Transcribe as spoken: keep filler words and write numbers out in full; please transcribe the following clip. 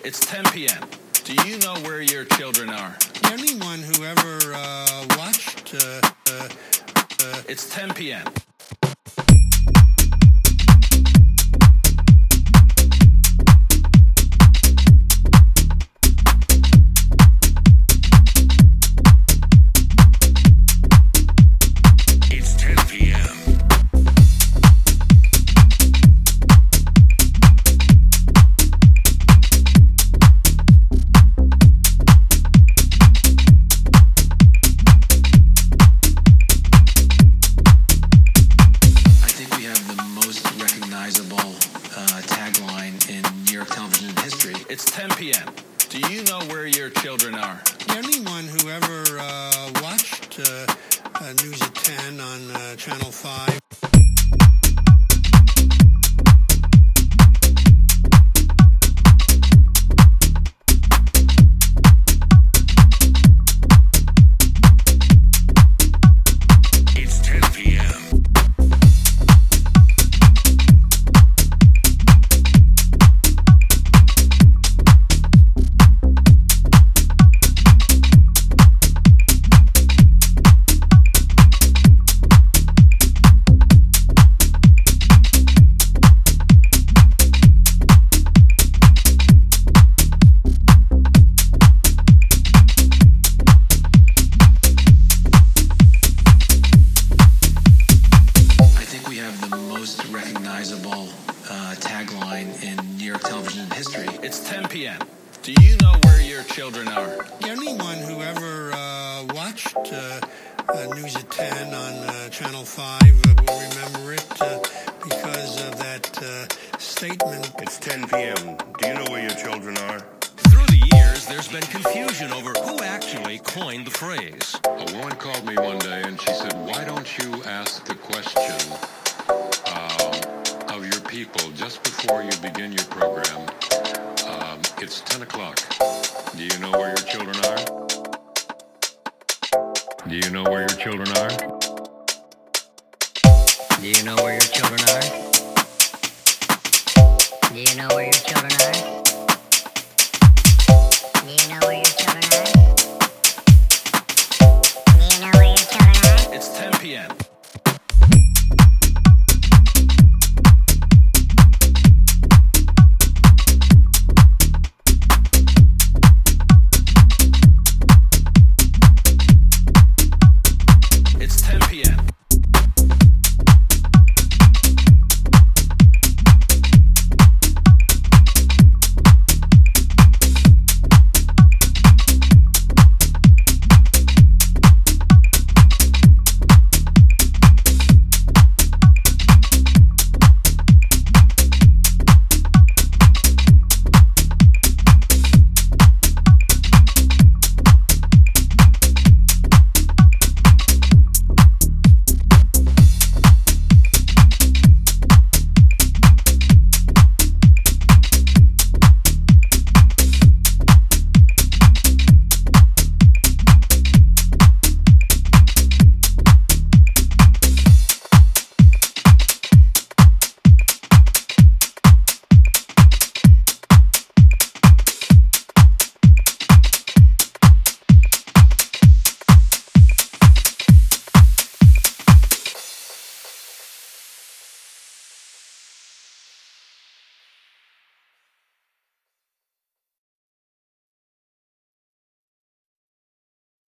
It's ten p m Do you know where your children are? Anyone who ever uh, watched... Uh, uh, uh, It's ten p m Uh, tagline in New York television history. It's ten p m Do you know where your children are? Anyone who ever uh, watched uh, uh, News at ten on uh, Channel five. Recognizable uh, tagline in New York television history. It's ten p m Do you know where your children are? Anyone who ever uh, watched uh, uh, News at ten on uh, Channel five uh, will remember it uh, because of that uh, statement. It's ten p m Do you know where your children are? Through the years, there's been confusion over who actually coined the phrase. A woman called me one day and she said, "Why don't you ask the question of your people just bore you begin your program? Um, it's ten o'clock. Do you know where your children are? Do you know where your children are? Do you know where your children are? Do you know where your children are? Do you know where your children are? Do you know where your children are? It's ten p m